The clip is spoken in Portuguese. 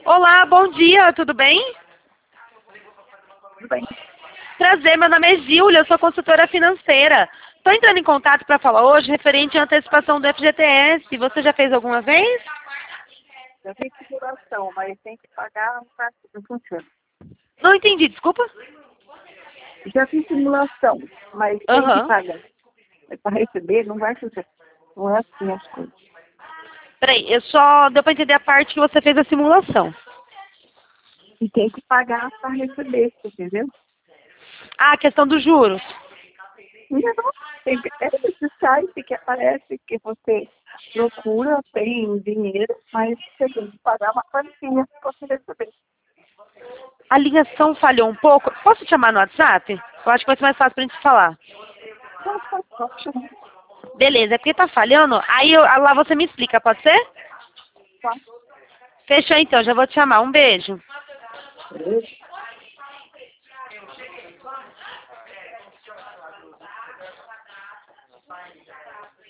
Olá, bom dia, tudo bem? Tudo bem. Prazer, meu nome é Júlia, eu sou consultora financeira. Estou entrando em contato para falar hoje referente à antecipação do FGTS. Você já fez alguma vez? Já tem figuração, mas tem que pagar, não funciona. Não entendi, desculpa. Já fiz simulação, mas tem que Aham. pagar. Para receber, não vai funcionar. Não é assim as coisas. Peraí, eu só deu para entender a parte que você fez a simulação. E tem que pagar para receber, entendeu? Ah, a questão dos juros. Não, é esse site que aparece que você procura, tem dinheiro, mas você tem que pagar uma quantia para você receber. A ligação falhou um pouco. Posso te chamar no WhatsApp? Eu acho que vai ser mais fácil para a gente falar. Então, pode chamar. Beleza, é porque tá falhando. Aí lá você me explica, pode ser? Fechou então, já vou te chamar. Um beijo.